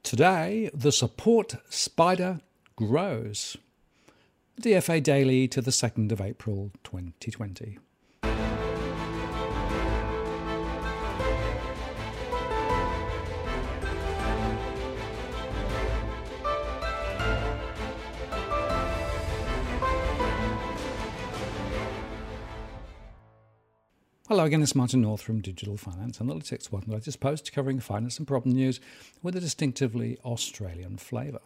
Today, the support spider grows. The DFA Daily to the 2nd of April 2020. Hello again, it's Martin North from Digital Finance Analytics. Welcome to the latest post covering finance and problem news with a distinctively Australian flavour.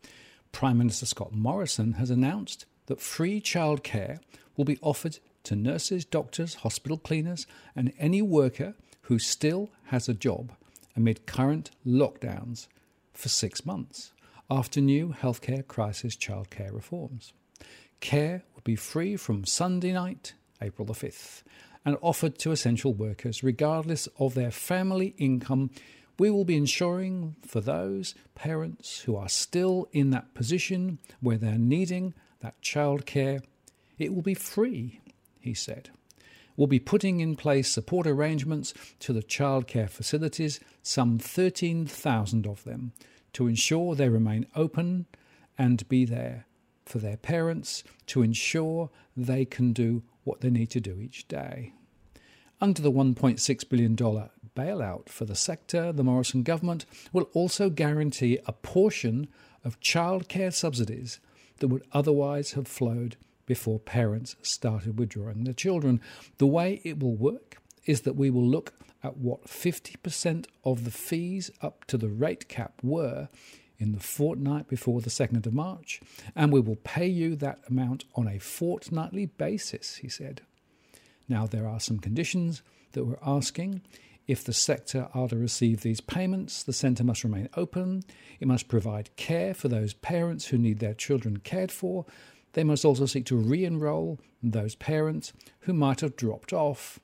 Prime Minister Scott Morrison has announced that free childcare will be offered to nurses, doctors, hospital cleaners and any worker who still has a job amid current lockdowns for 6 months after new healthcare crisis childcare reforms. Care will be free from Sunday night, April the 5th, and offered to essential workers regardless of their family income. We will be ensuring for those parents who are still in that position where they're needing that childcare, it will be free, he said. We'll be putting in place support arrangements to the childcare facilities, some 13,000 of them, to ensure they remain open and be there for their parents to ensure they can do what they need to do each day. Under the $1.6 billion bailout for the sector, the Morrison government will also guarantee a portion of childcare subsidies that would otherwise have flowed before parents started withdrawing their children. The way it will work is that we will look at what 50% of the fees up to the rate cap were in the fortnight before the 2nd of March, and we will pay you that amount on a fortnightly basis, he said. Now, there are some conditions that we're asking. If the sector are to receive these payments, the centre must remain open. It must provide care for those parents who need their children cared for. They must also seek to re-enrol those parents who might have dropped off.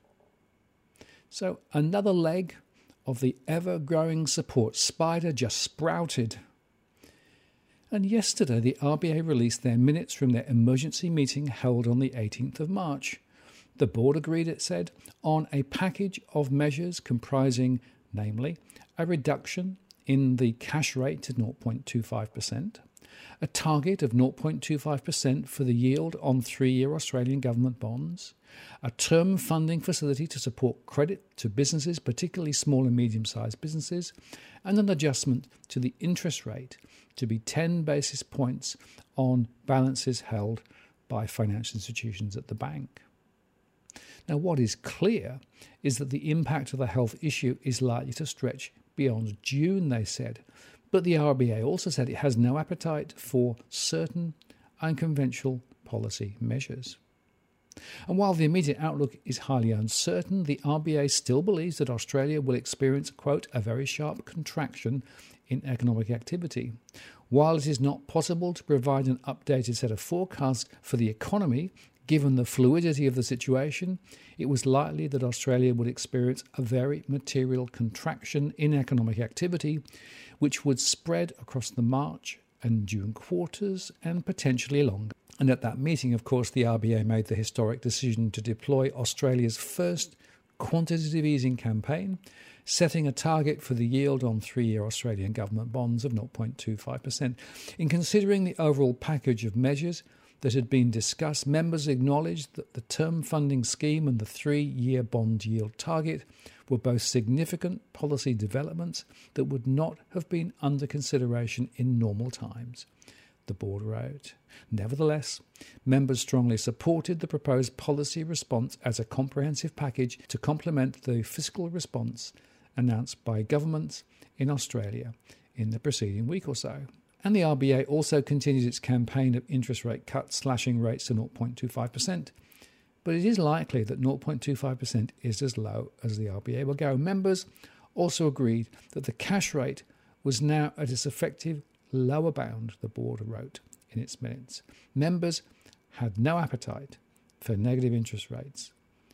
So another leg of the ever-growing support spider just sprouted. And yesterday, the RBA released their minutes from their emergency meeting held on the 18th of March. The board agreed, it said, on a package of measures comprising, namely, a reduction in the cash rate to 0.25%, a target of 0.25% for the yield on 3-year Australian government bonds, a term funding facility to support credit to businesses, particularly small and medium-sized businesses, and an adjustment to the interest rate to be 10 basis points on balances held by financial institutions at the bank. Now, what is clear is that the impact of the health issue is likely to stretch beyond June, they said. But the RBA also said it has no appetite for certain unconventional policy measures. And while the immediate outlook is highly uncertain, the RBA still believes that Australia will experience, quote, a very sharp contraction in economic activity. While it is not possible to provide an updated set of forecasts for the economy, given the fluidity of the situation, it was likely that Australia would experience a very material contraction in economic activity, which would spread across the March and June quarters and potentially longer. And at that meeting, of course, the RBA made the historic decision to deploy Australia's first quantitative easing campaign, setting a target for the yield on 3-year Australian government bonds of 0.25%. In considering the overall package of measures that had been discussed, members acknowledged that the term funding scheme and the 3-year bond yield target were both significant policy developments that would not have been under consideration in normal times, the board wrote. Nevertheless, members strongly supported the proposed policy response as a comprehensive package to complement the fiscal response announced by governments in Australia in the preceding week or so. And the RBA also continued its campaign of interest rate cuts, slashing rates to 0.25%. But it is likely that 0.25% is as low as the RBA will go. Members also agreed that the cash rate was now at its effective lower bound, the board wrote in its minutes. Members had no appetite for negative interest rates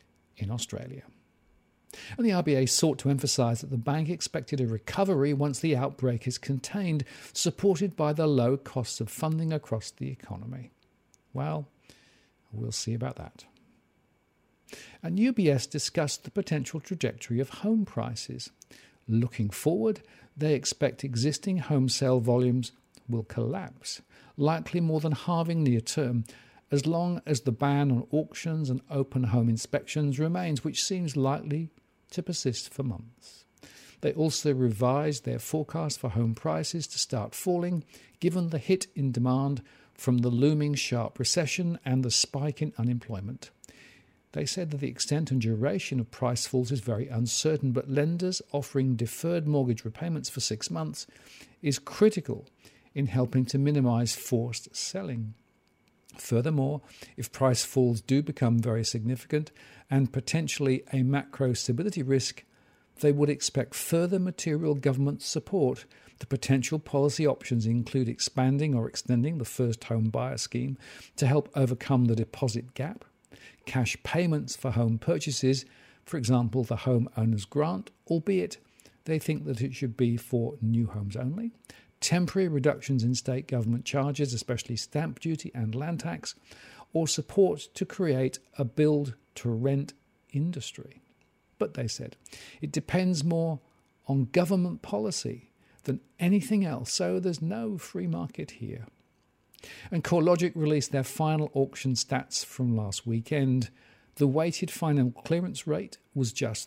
in Australia. And the RBA sought to emphasise that the bank expected a recovery once the outbreak is contained, supported by the low costs of funding across the economy. Well, we'll see about that. And UBS discussed the potential trajectory of home prices. Looking forward, they expect existing home sale volumes will collapse, likely more than halving near term, as long as the ban on auctions and open home inspections remains, which seems likely to persist for months. They also revised their forecast for home prices to start falling, given the hit in demand from the looming sharp recession and the spike in unemployment. They said that the extent and duration of price falls is very uncertain, but lenders offering deferred mortgage repayments for 6 months is critical in helping to minimise forced selling. Furthermore, if price falls do become very significant and potentially a macro stability risk, they would expect further material government support. The potential policy options include expanding or extending the first home buyer scheme to help overcome the deposit gap, cash payments for home purchases, for example, the Home Owners Grant, albeit they think that it should be for new homes only, temporary reductions in state government charges, especially stamp duty and land tax, or support to create a build-to-rent industry. But they said it depends more on government policy than anything else, so there's no free market here. And CoreLogic released their final auction stats from last weekend. The weighted final clearance rate was just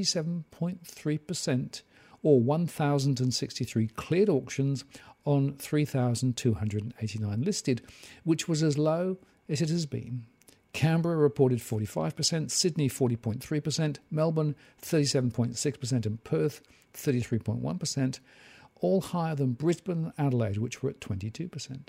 37.3%, or 1,063 cleared auctions on 3,289 listed, which was as low as it has been. Canberra reported 45%, Sydney 40.3%, Melbourne 37.6%, and Perth 33.1%, all higher than Brisbane and Adelaide, which were at 22%.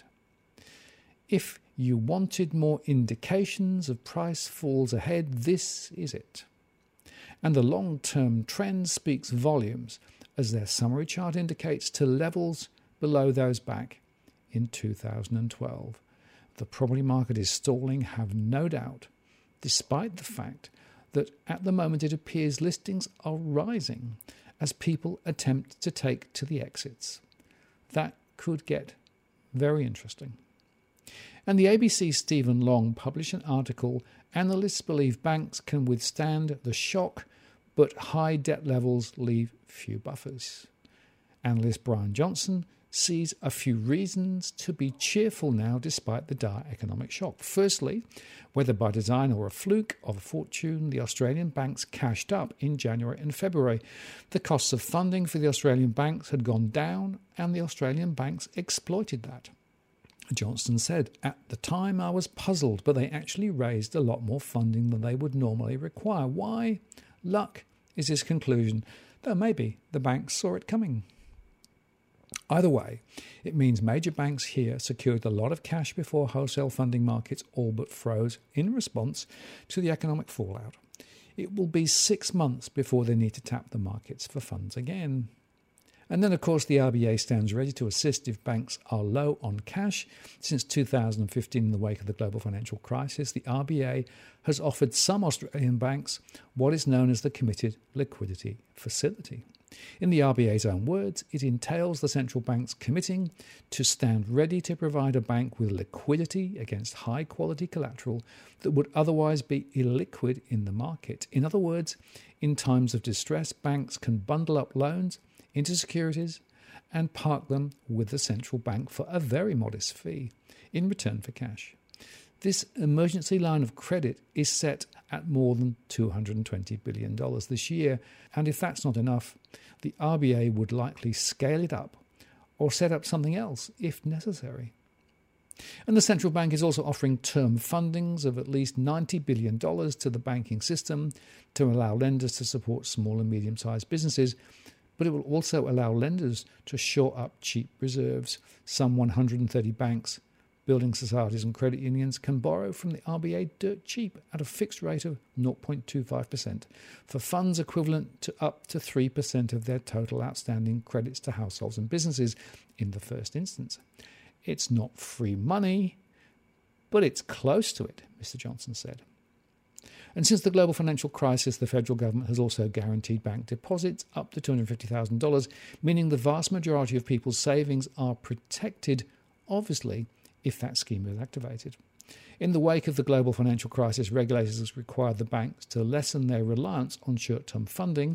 If you wanted more indications of price falls ahead, this is it. And the long-term trend speaks volumes, as their summary chart indicates, to levels below those back in 2012. The property market is stalling, have no doubt, despite the fact that at the moment it appears listings are rising as people attempt to take to the exits. That could get very interesting. And the ABC's Stephen Long published an article, Analysts believe banks can withstand the shock, but high debt levels leave few buffers. Analyst Brian Johnson sees a few reasons to be cheerful now despite the dire economic shock. Firstly, whether by design or a fluke of fortune, the Australian banks cashed up in January and February. The costs of funding for the Australian banks had gone down, and the Australian banks exploited that. Johnson said, "At the time I was puzzled, but they actually raised a lot more funding than they would normally require. Why? Luck is his conclusion, though maybe the banks saw it coming." Either way, it means major banks here secured a lot of cash before wholesale funding markets all but froze in response to the economic fallout. It will be 6 months before they need to tap the markets for funds again. And then, of course, the RBA stands ready to assist if banks are low on cash. Since 2015, in the wake of the global financial crisis, the RBA has offered some Australian banks what is known as the Committed Liquidity Facility. In the RBA's own words, it entails the central banks committing to stand ready to provide a bank with liquidity against high-quality collateral that would otherwise be illiquid in the market. In other words, in times of distress, banks can bundle up loans into securities and park them with the central bank for a very modest fee in return for cash. This emergency line of credit is set at more than $220 billion this year, and if that's not enough, the RBA would likely scale it up or set up something else if necessary. And the central bank is also offering term fundings of at least $90 billion to the banking system to allow lenders to support small and medium-sized businesses, but it will also allow lenders to shore up cheap reserves. Some 130 banks, building societies and credit unions can borrow from the RBA dirt cheap at a fixed rate of 0.25% for funds equivalent to up to 3% of their total outstanding credits to households and businesses in the first instance. It's not free money, but it's close to it, Mr. Johnson said. And since the global financial crisis, the federal government has also guaranteed bank deposits up to $250,000, meaning the vast majority of people's savings are protected, obviously, if that scheme is activated. In the wake of the global financial crisis, regulators required the banks to lessen their reliance on short-term funding.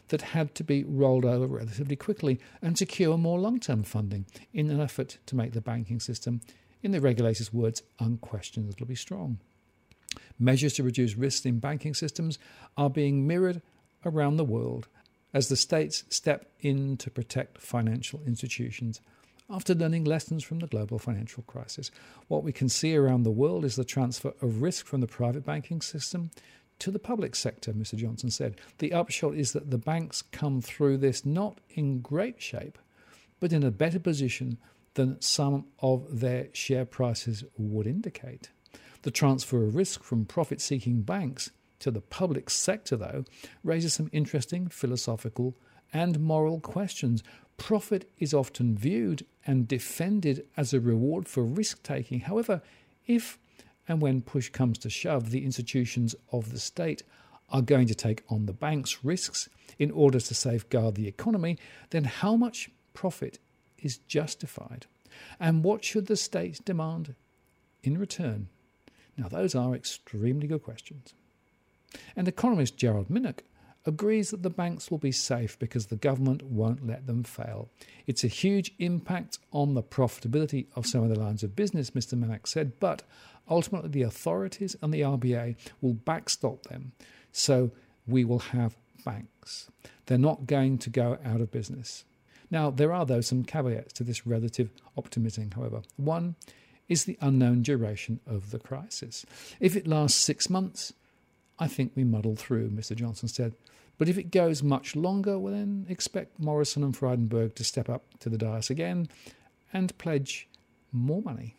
that had to be rolled over relatively quickly and secure more long-term funding in an effort to make the banking system, in the regulator's words, unquestionably strong. Measures to reduce risks in banking systems are being mirrored around the world as the states step in to protect financial institutions after learning lessons from the global financial crisis. What we can see around the world is the transfer of risk from the private banking system to the public sector, Mr. Johnson said. The upshot is that the banks come through this not in great shape, but in a better position than some of their share prices would indicate. The transfer of risk from profit-seeking banks to the public sector, though, raises some interesting philosophical and moral questions. Profit is often viewed and defended as a reward for risk-taking. However, if and when push comes to shove, the institutions of the state are going to take on the bank's risks in order to safeguard the economy, then how much profit is justified? And what should the state demand in return? Now, those are extremely good questions. And economist Gerald Minnock agrees that the banks will be safe because the government won't let them fail. It's a huge impact on the profitability of some of the lines of business, Mr. Minnock said, but ultimately the authorities and the RBA will backstop them. So we will have banks. They're not going to go out of business. Now, there are, though, some caveats to this relative optimism, however. One is the unknown duration of the crisis. If it lasts 6 months, I think we muddle through, Mr. Johnson said. But if it goes much longer, well, then expect Morrison and Frydenberg to step up to the dais again and pledge more money.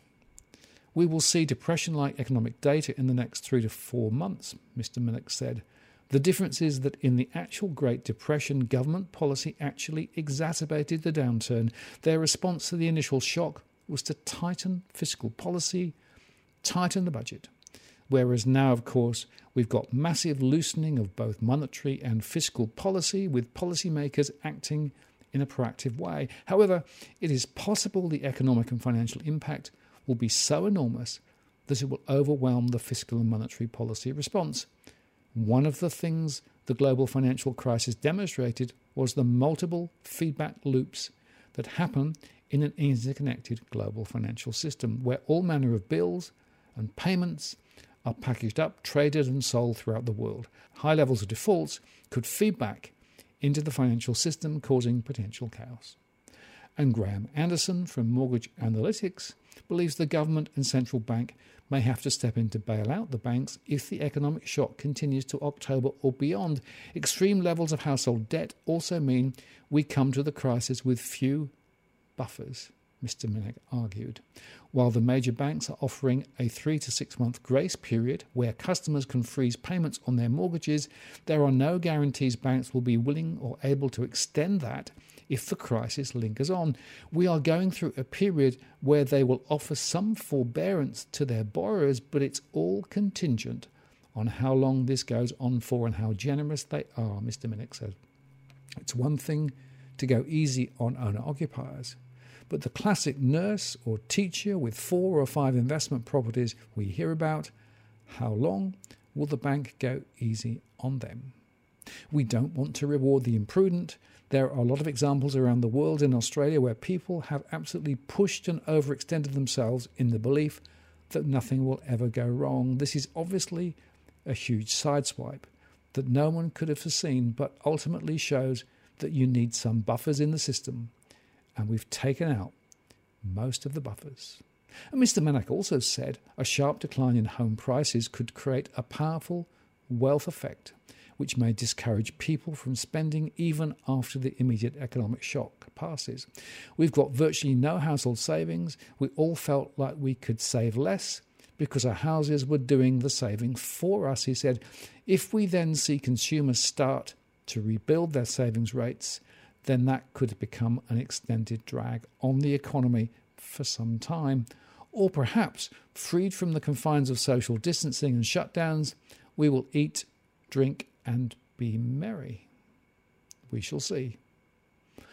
We will see depression-like economic data in the next 3 to 4 months, Mr. Minnock said. The difference is that in the actual Great Depression, government policy actually exacerbated the downturn. Their response to the initial shock was to tighten fiscal policy, tighten the budget. Whereas now, of course, we've got massive loosening of both monetary and fiscal policy, with policymakers acting in a proactive way. However, it is possible the economic and financial impact will be so enormous that it will overwhelm the fiscal and monetary policy response. One of the things the global financial crisis demonstrated was the multiple feedback loops that happen in an interconnected global financial system, where all manner of bills and payments are packaged up, traded and sold throughout the world. High levels of defaults could feed back into the financial system, causing potential chaos. And Graham Anderson from Mortgage Analytics believes the government and central bank may have to step in to bail out the banks if the economic shock continues to October or beyond. Extreme levels of household debt also mean we come to the crisis with few buffers, Mr. Minnock argued. While the major banks are offering a 3 to 6 month grace period where customers can freeze payments on their mortgages, there are no guarantees banks will be willing or able to extend that if the crisis lingers on. We are going through a period where they will offer some forbearance to their borrowers, but it's all contingent on how long this goes on for and how generous they are, Mr. Minnock said. It's one thing to go easy on owner-occupiers, but the classic nurse or teacher with 4 or 5 investment properties we hear about, how long will the bank go easy on them? We don't want to reward the imprudent. There are a lot of examples around the world, in Australia, where people have absolutely pushed and overextended themselves in the belief that nothing will ever go wrong. This is obviously a huge sideswipe that no one could have foreseen, but ultimately shows that you need some buffers in the system, and we've taken out most of the buffers. And Mr. Minnock also said a sharp decline in home prices could create a powerful wealth effect, which may discourage people from spending even after the immediate economic shock passes. We've got virtually no household savings. We all felt like we could save less because our houses were doing the saving for us, he said. If we then see consumers start to rebuild their savings rates, then that could become an extended drag on the economy for some time. Or perhaps, freed from the confines of social distancing and shutdowns, we will eat, drink and be merry. We shall see.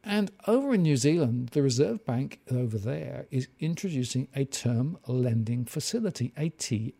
And over in New Zealand, the Reserve Bank over there is introducing a term lending facility, a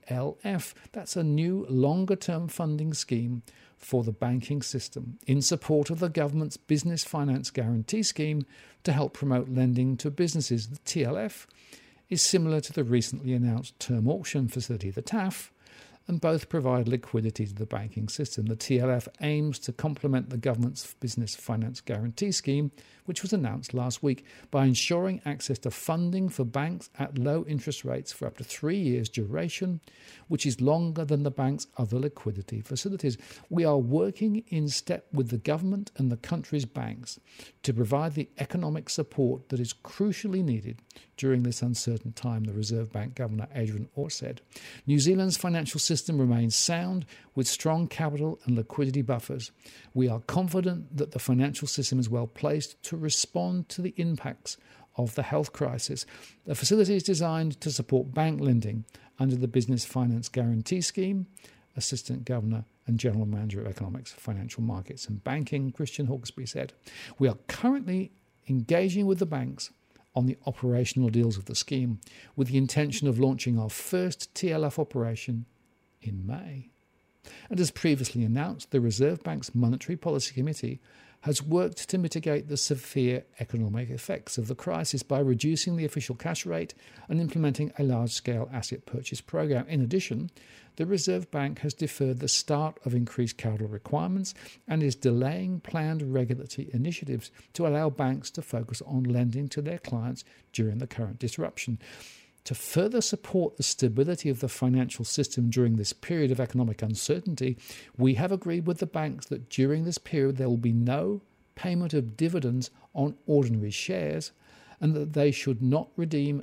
TLF. That's a new longer-term funding scheme for the banking system in support of the government's Business Finance Guarantee Scheme to help promote lending to businesses. The TLF is similar to the recently announced term auction facility, the TAF, and both provide liquidity to the banking system. The TLF aims to complement the government's Business Finance Guarantee Scheme, which was announced last week, by ensuring access to funding for banks at low interest rates for up to 3 years duration, which is longer than the bank's other liquidity facilities. We are working in step with the government and the country's banks to provide the economic support that is crucially needed during this uncertain time, the Reserve Bank Governor Adrian Orr said. New Zealand's financial system remains sound with strong capital and liquidity buffers. We are confident that the financial system is well placed to respond to the impacts of the health crisis. The facility is designed to support bank lending under the Business Finance Guarantee Scheme. Assistant Governor and General Manager of Economics, Financial Markets and Banking, Christian Hawkesby, said, "We are currently engaging with the banks on the operational deals of the scheme, with the intention of launching our first TLF operation in May." And as previously announced, the Reserve Bank's Monetary Policy Committee has worked to mitigate the severe economic effects of the crisis by reducing the official cash rate and implementing a large-scale asset purchase program. In addition, the Reserve Bank has deferred the start of increased capital requirements and is delaying planned regulatory initiatives to allow banks to focus on lending to their clients during the current disruption. To further support the stability of the financial system during this period of economic uncertainty, we have agreed with the banks that during this period there will be no payment of dividends on ordinary shares and that they should not redeem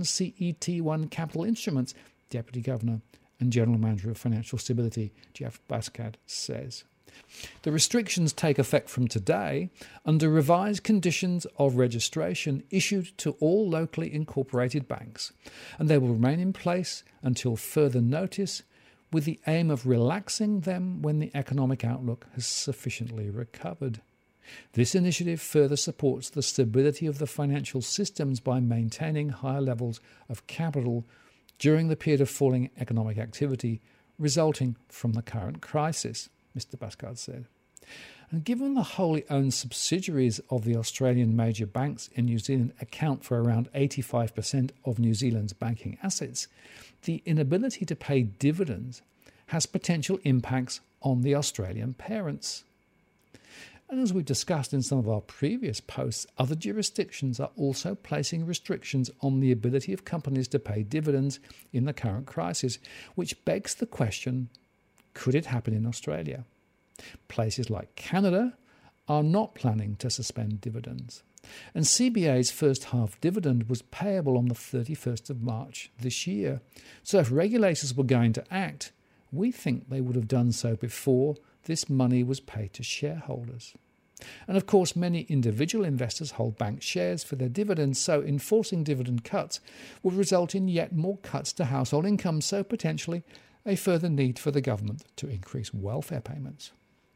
non-CET1 capital instruments, Deputy Governor and General Manager of Financial Stability Jeff Baskad says. The restrictions take effect from today under revised conditions of registration issued to all locally incorporated banks, and they will remain in place until further notice, with the aim of relaxing them when the economic outlook has sufficiently recovered. This initiative further supports the stability of the financial systems by maintaining higher levels of capital during the period of falling economic activity resulting from the current crisis, Mr. Baskard said. And given the wholly owned subsidiaries of the Australian major banks in New Zealand account for around 85% of New Zealand's banking assets, the inability to pay dividends has potential impacts on the Australian parents. And as we've discussed in some of our previous posts, other jurisdictions are also placing restrictions on the ability of companies to pay dividends in the current crisis, which begs the question, could it happen in Australia? Places like Canada are not planning to suspend dividends. And CBA's first half dividend was payable on the 31st of March this year. So if regulators were going to act, we think they would have done so before this money was paid to shareholders. And of course, many individual investors hold bank shares for their dividends, so enforcing dividend cuts would result in yet more cuts to household income, so potentially a further need for the government to increase welfare payments.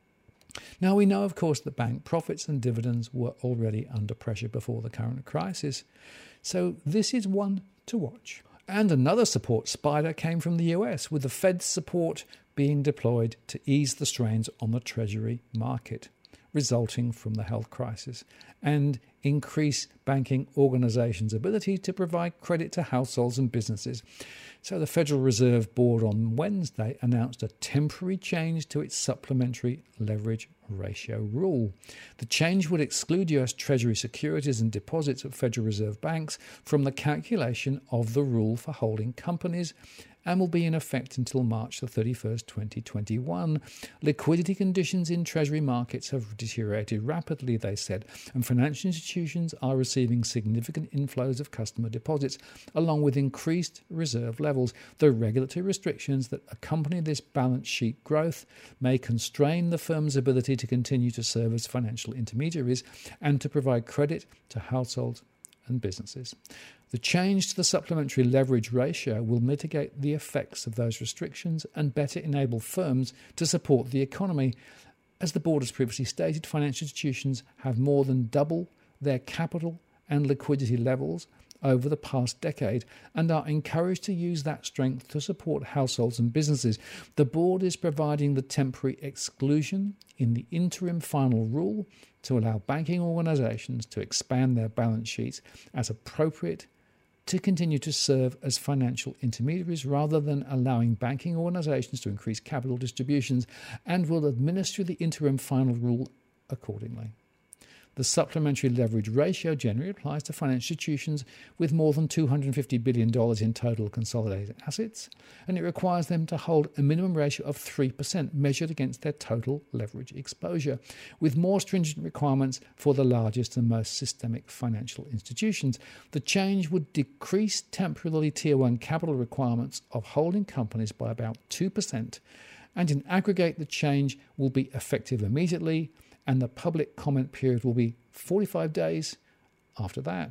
Now, we know, of course, that bank profits and dividends were already under pressure before the current crisis, so this is one to watch. And another support spider came from the US, with the Fed's support being deployed to ease the strains on the Treasury market resulting from the health crisis and increase banking organisations' ability to provide credit to households and businesses. So the Federal Reserve Board on Wednesday announced a temporary change to its supplementary leverage ratio rule. The change would exclude US Treasury securities and deposits at Federal Reserve banks from the calculation of the rule for holding companies and will be in effect until March the 31st, 2021. Liquidity conditions in Treasury markets have deteriorated rapidly, they said, and financial institutions are receiving significant inflows of customer deposits, along with increased reserve levels. The regulatory restrictions that accompany this balance sheet growth may constrain the firm's ability to continue to serve as financial intermediaries and to provide credit to households and businesses. The change to the supplementary leverage ratio will mitigate the effects of those restrictions and better enable firms to support the economy. As the board has previously stated, financial institutions have more than double their capital and liquidity levels over the past decade and are encouraged to use that strength to support households and businesses. The board is providing the temporary exclusion in the interim final rule to allow banking organisations to expand their balance sheets as appropriate to continue to serve as financial intermediaries rather than allowing banking organisations to increase capital distributions, and will administer the interim final rule accordingly. The supplementary leverage ratio generally applies to financial institutions with more than $250 billion in total consolidated assets, and it requires them to hold a minimum ratio of 3% measured against their total leverage exposure, with more stringent requirements for the largest and most systemic financial institutions. The change would decrease temporarily Tier 1 capital requirements of holding companies by about 2%, and in aggregate the change will be effective immediately, and the public comment period will be 45 days after that.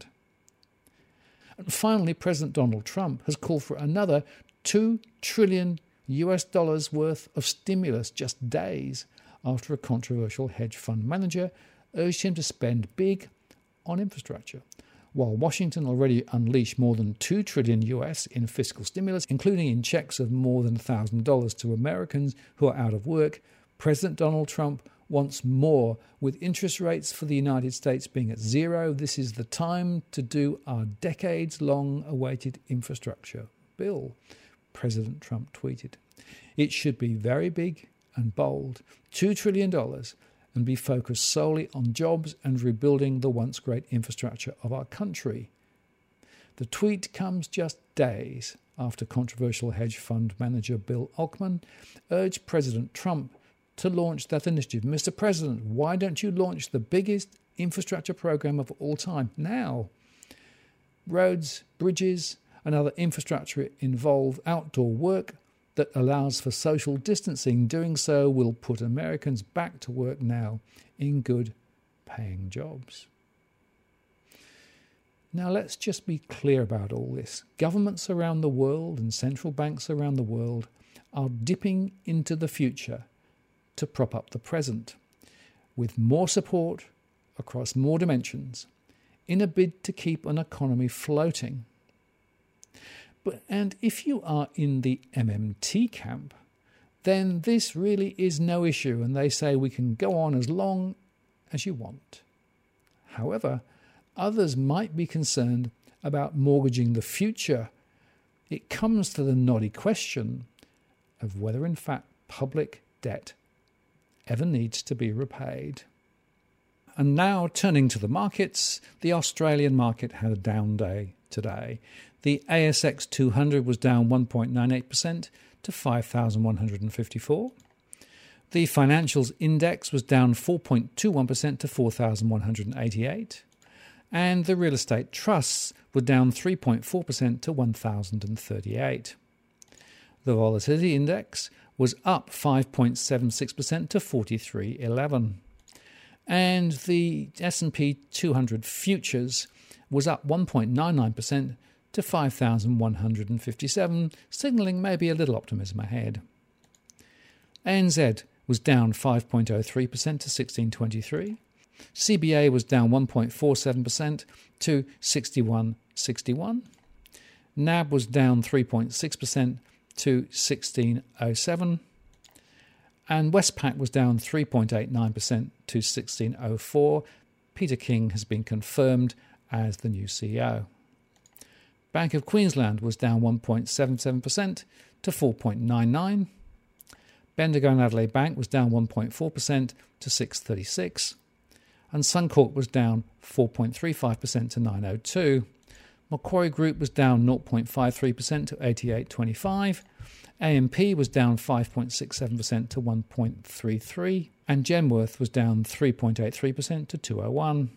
And finally, President Donald Trump has called for another $2 trillion worth of stimulus just days after a controversial hedge fund manager urged him to spend big on infrastructure. While Washington already unleashed more than $2 trillion in fiscal stimulus, including in checks of more than $1,000 to Americans who are out of work, President Donald Trump wants more. With interest rates for the United States being at zero, this is the time to do our decades-long awaited infrastructure bill, President Trump tweeted. It should be very big and bold, $2 trillion, and be focused solely on jobs and rebuilding the once great infrastructure of our country. The tweet comes just days after controversial hedge fund manager Bill Ackman urged President Trump to launch that initiative. Mr. President, why don't you launch the biggest infrastructure program of all time now? Roads, bridges, and other infrastructure involve outdoor work that allows for social distancing. Doing so will put Americans back to work now in good paying jobs. Now let's just be clear about all this. Governments around the world and central banks around the world are dipping into the future to prop up the present, with more support across more dimensions, in a bid to keep an economy floating. And if you are in the MMT camp, then this really is no issue, and they say we can go on as long as you want. However, others might be concerned about mortgaging the future. It comes to the knotty question of whether in fact public debt ever needs to be repaid. And now, turning to the markets, the Australian market had a down day today. The ASX 200 was down 1.98% to 5,154. The financials index was down 4.21% to 4,188. And the real estate trusts were down 3.4% to 1,038. The volatility index was up 5.76% to 4311. And the S&P 200 futures was up 1.99% to 5,157, signalling maybe a little optimism ahead. ANZ was down 5.03% to 1623. CBA was down 1.47% to 6161. NAB was down 3.6% to 1607, and Westpac was down 3.89% to 1604. Peter King has been confirmed as the new CEO. Bank of Queensland was down 1.77% to 4.99. Bendigo and Adelaide Bank was down 1.4% to 636, and Suncorp was down 4.35% to 902. Macquarie Group was down 0.53% to 88.25. AMP was down 5.67% to 1.33. And Genworth was down 3.83% to 201.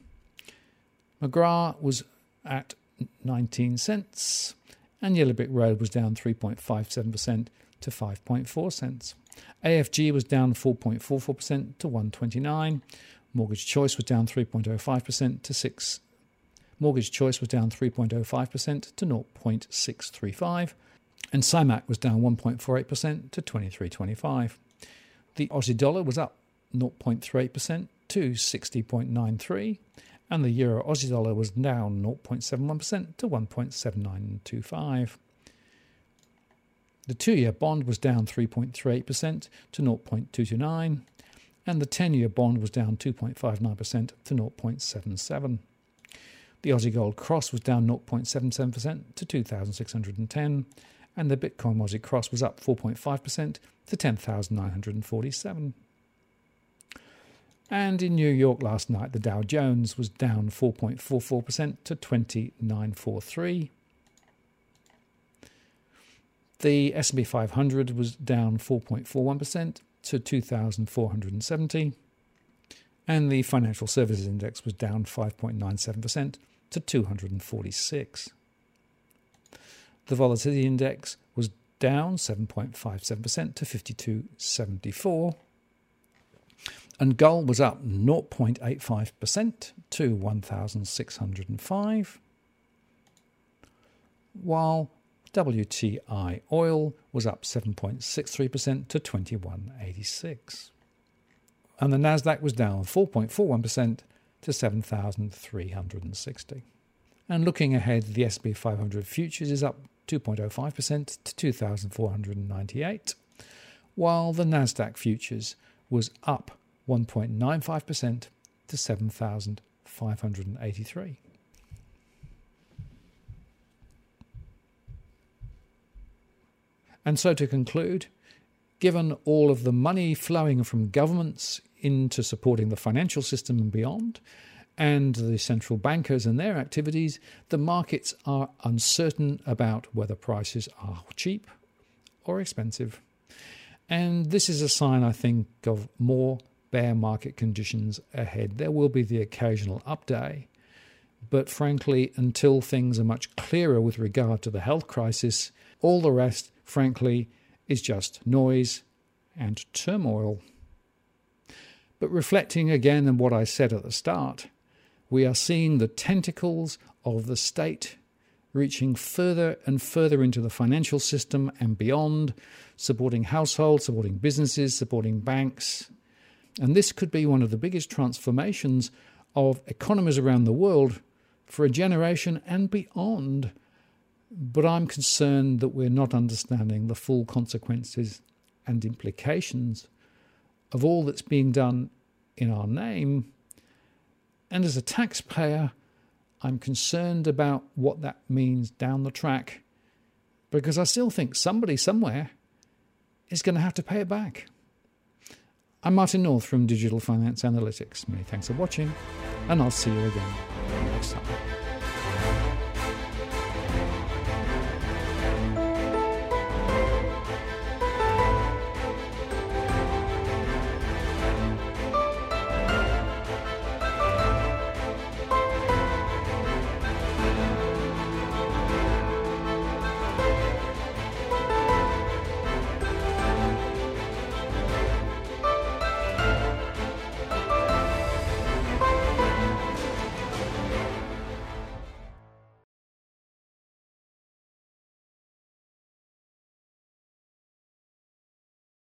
McGrath was at 19 cents. And Yellow Brick Road was down 3.57% to 5.4 cents. AFG was down 4.44% to 129. Mortgage Choice was down 3.05% to 6. Mortgage Choice was down 3.05% to 0.635, and CIMAC was down 1.48% to 23.25. The Aussie dollar was up 0.38% to 60.93, And the euro Aussie dollar was down 0.71% to 1.7925. The 2-year bond was down 3.38% to 0.229, and the 10-year bond was down 2.59% to 0.77. The Aussie Gold Cross was down 0.77% to 2,610, and the Bitcoin Aussie Cross was up 4.5% to 10,947. And in New York last night, the Dow Jones was down 4.44% to 2943. The S&P 500 was down 4.41% to 2,470. And the Financial Services Index was down 5.97% to 246. The Volatility Index was down 7.57% to 5274. And gold was up 0.85% to 1,605, while WTI oil was up 7.63% to 21.86. And the Nasdaq was down 4.41% to 7,360. And looking ahead, the S&P 500 futures is up 2.05% to 2,498, while the Nasdaq futures was up 1.95% to 7,583. And so to conclude, given all of the money flowing from governments into supporting the financial system and beyond, and the central bankers and their activities, the markets are uncertain about whether prices are cheap or expensive. And this is a sign, I think, of more bear market conditions ahead. There will be the occasional up day, but frankly, until things are much clearer with regard to the health crisis, all the rest, frankly, is just noise and turmoil. But reflecting again on what I said at the start, we are seeing the tentacles of the state reaching further and further into the financial system and beyond, supporting households, supporting businesses, supporting banks. And this could be one of the biggest transformations of economies around the world for a generation and beyond. But I'm concerned that we're not understanding the full consequences and implications of all that's being done in our name. And as a taxpayer, I'm concerned about what that means down the track, because I still think somebody somewhere is going to have to pay it back. I'm Martin North from Digital Finance Analytics. Many thanks for watching, and I'll see you again next time.